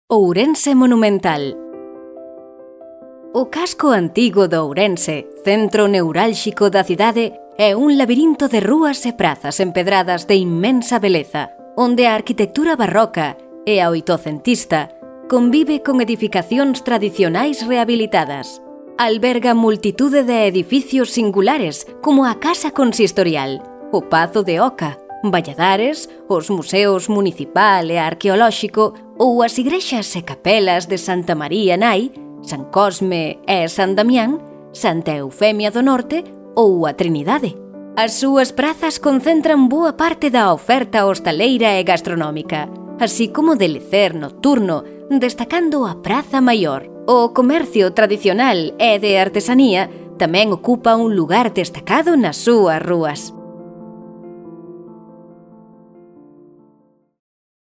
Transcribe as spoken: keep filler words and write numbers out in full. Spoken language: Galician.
Ourense Monumental. O casco antigo do Ourense, centro neurálxico da cidade, é un labirinto de rúas e prazas empedradas de inmensa beleza, onde a arquitectura barroca e a oitocentista convive con edificacións tradicionais rehabilitadas. Alberga multitude de edificios singulares, como a Casa Consistorial, o Pazo de Oca, Valladares, os museos municipal e arqueolóxico ou as igrexas e capelas de Santa María Nai, San Cosme e San Damián, Santa Eufemia do Norte ou a Trinidade. As súas prazas concentran boa parte da oferta hostaleira e gastronómica, así como de lecer nocturno, destacando a Praza Maior. O comercio tradicional e de artesanía tamén ocupa un lugar destacado nas súas rúas.